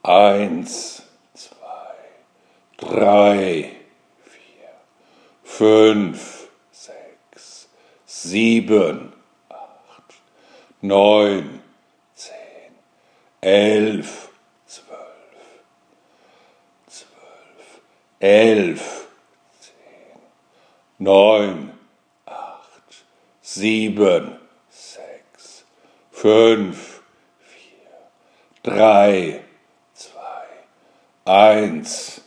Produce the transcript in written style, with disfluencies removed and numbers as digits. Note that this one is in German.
1, 2, 3, 4, 5, 6, 7, 8, 9, 10, 11, 12, 11, 10, 9, 8, 7, 6, 5, 4, 3, 2, 1.